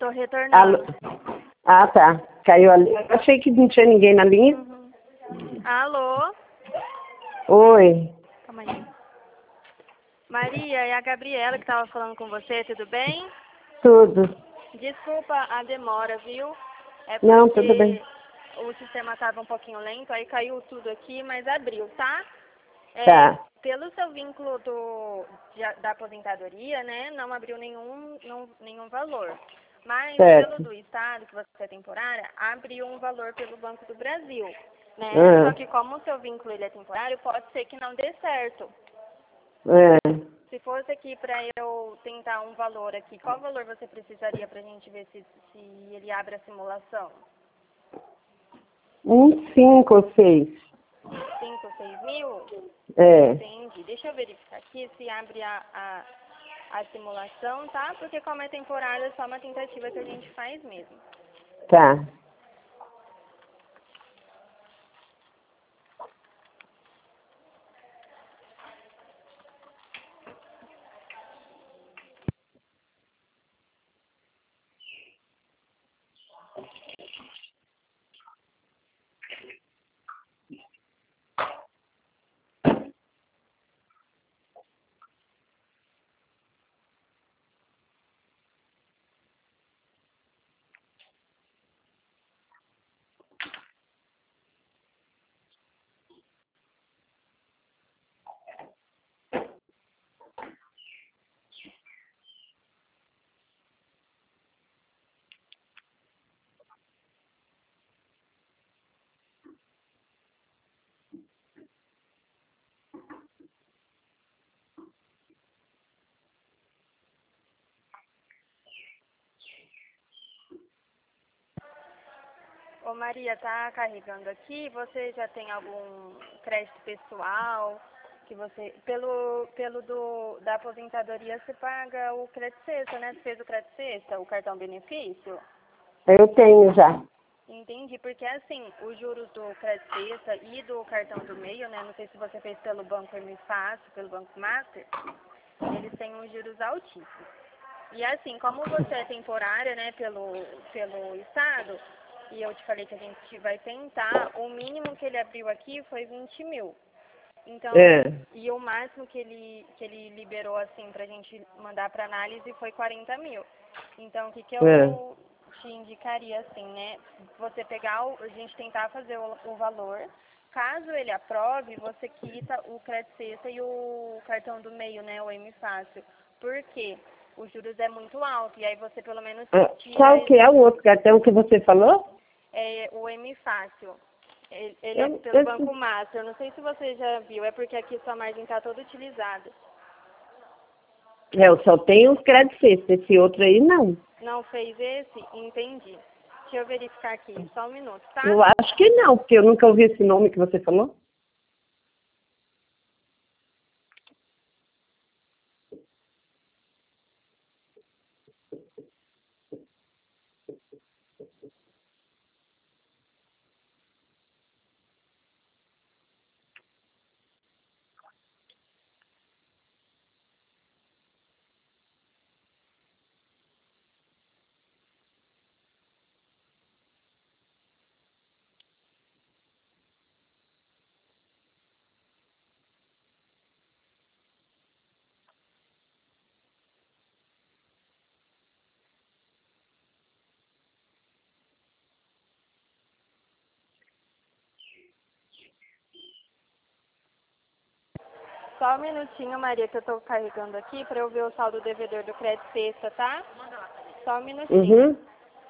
tô Alô? retornando. Ah, tá. Caiu ali. Eu achei que não tinha ninguém na linha. Uhum. Alô? Oi. Calma aí. Maria, é a Gabriela que tava falando com você, tudo bem? Tudo. Desculpa a demora, viu? É Não, tudo bem. porque o sistema tava um pouquinho lento, aí caiu tudo aqui, mas abriu, tá? Tá. Pelo seu vínculo da aposentadoria, né, não abriu nenhum valor. Mas pelo Certo. do Estado, que você é temporária, abriu um valor pelo Banco do Brasil, né? Só Ah, que como o seu vínculo ele é temporário, pode ser que não dê certo. é. Se fosse aqui para eu tentar um valor aqui, qual valor você precisaria para a gente ver se ele abre a simulação? 5 ou 6. 5 ou 6 mil? É. Entendi. Deixa eu verificar aqui se abre a simulação, tá? Porque como é temporário, é só uma tentativa que a gente faz mesmo. Tá. Ô Maria, tá carregando aqui? Você já tem algum crédito pessoal que você da aposentadoria você paga o crédito sexta, né? Você fez o crédito sexta, o cartão benefício? Eu tenho já. Entendi, porque assim, os juros do crédito sexta e do cartão do meio, né? Não sei se você fez pelo Banco Fácil, pelo Banco Master, eles têm uns juros altíssimos. E assim, como você é temporária, né, pelo Estado, e eu te falei que a gente vai tentar, o mínimo que ele abriu aqui foi 20 mil. Então, É. e o máximo que ele liberou, assim, pra gente mandar pra análise foi 40 mil. Então, o que É. eu te indicaria, assim, né, você pegar, a gente tentar fazer o valor. Caso ele aprove, você quita o crédito sexta e o cartão do meio, né, o M Fácil. Por quê? Os juros é muito alto, e aí você pelo menos Ah, tira qual que é o outro cartão que você falou? o M Fácil. Ele é Eu, pelo eu, Banco Master. Não sei se você já viu, é porque aqui sua margem está toda utilizada. eu só tenho os créditos fixos. Esse outro aí, não. Não fez esse? Entendi. Deixa eu verificar aqui, só um minuto, tá? Eu acho que não, porque eu nunca ouvi esse nome que você falou. Só um minutinho, Maria, que eu tô carregando aqui para eu ver o saldo devedor do crédito sexta, tá? Só um minutinho. Uhum.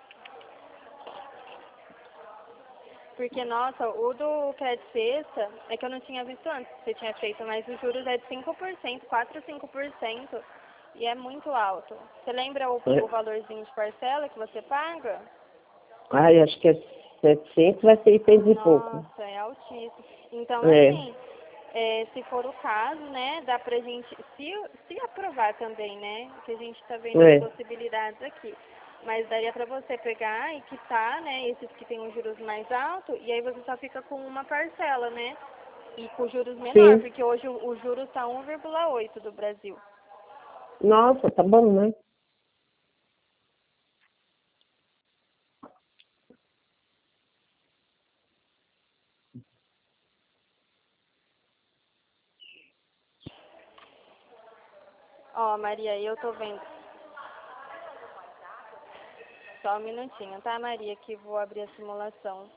Porque, nossa, o do crédito sexta é que eu não tinha visto antes que você tinha feito, mas os juros é de 5%, 4 a 5%, e é muito alto. Você lembra o valorzinho de parcela que você paga? Ai, acho que é 700, vai ser 600 e pouco. Nossa, é altíssimo. Então, É. assim, se for o caso, né, dá pra gente, se aprovar também, né, que a gente tá vendo as É. possibilidades aqui. Mas daria pra você pegar e quitar, né, esses que têm os juros mais altos, e aí você só fica com uma parcela, né, e com juros menor, Sim. porque hoje o juros tá 1,8 do Brasil. Nossa, tá bom, né? Ó, Maria, eu tô vendo. Só um minutinho, tá, Maria, que vou abrir a simulação.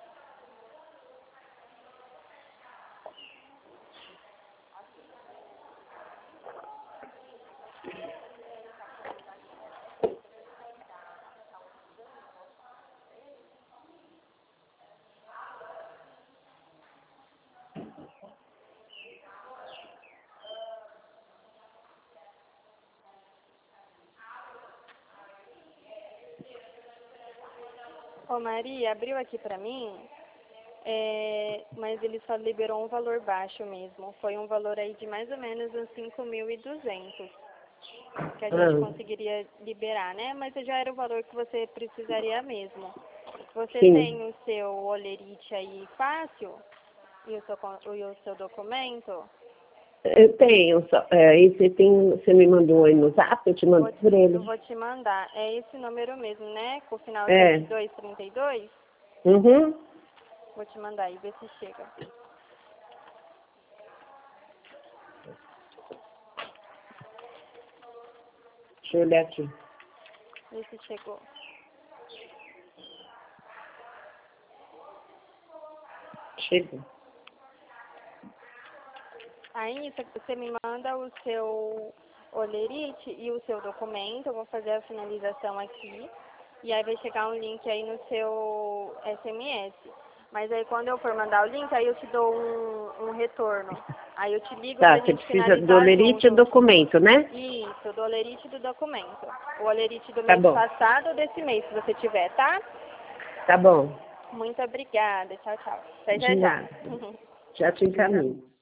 Ô, Maria, abriu aqui pra mim, mas ele só liberou um valor baixo mesmo. Foi um valor aí de mais ou menos uns 5.200 que a gente conseguiria liberar, né? Mas já era o valor que você precisaria mesmo. Você Sim. tem o seu olerite aí fácil e o seu documento? Eu tenho, aí você me mandou aí no zap, eu te mando por ele. Eu vou te mandar. É esse número mesmo, né? Com o final É. de 232? Uhum. Vou te mandar aí, ver se chega. Deixa eu olhar aqui. Ver se chegou. Chegou. Aí você me manda o seu olerite e o seu documento. Eu vou fazer a finalização aqui. E aí vai chegar um link aí no seu SMS. Mas aí quando eu for mandar o link, aí eu te dou um retorno. Aí eu te ligo Tá, pra você gente precisa do finalizar olerite e o junto. documento, né? Isso, do olerite e do documento. O olerite do Tá mês bom. passado ou desse mês, se você tiver, tá? Tá bom. Muito obrigada. Tchau, tchau. Até já De já. nada. Já te encaminho.